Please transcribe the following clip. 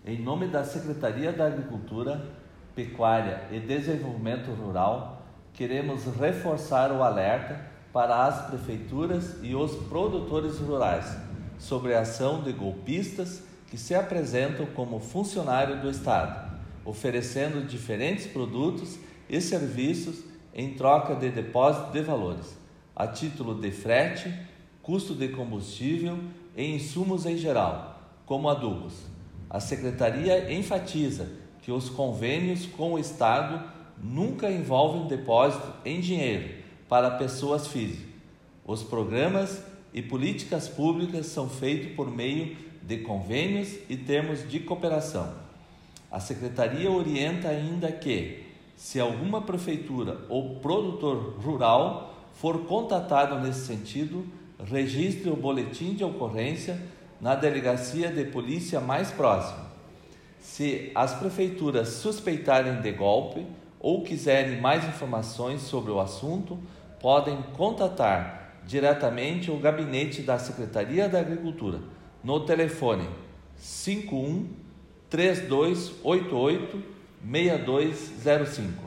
Em nome da Secretaria da Agricultura, Pecuária e Desenvolvimento Rural, queremos reforçar o alerta para as prefeituras e os produtores rurais sobre a ação de golpistas que se apresentam como funcionário do Estado, oferecendo diferentes produtos e serviços em troca de depósito de valores, a título de frete, custo de combustível e insumos em geral, como adubos. A Secretaria enfatiza que os convênios com o Estado nunca envolvem depósito em dinheiro para pessoas físicas. Os programas e políticas públicas são feitos por meio de convênios e termos de cooperação. A Secretaria orienta ainda que, se alguma prefeitura ou produtor rural for contatado nesse sentido, registre o boletim de ocorrência na delegacia de polícia mais próxima. Se as prefeituras suspeitarem de golpe ou quiserem mais informações sobre o assunto, podem contatar diretamente o gabinete da Secretaria da Agricultura no telefone 51 3288 6205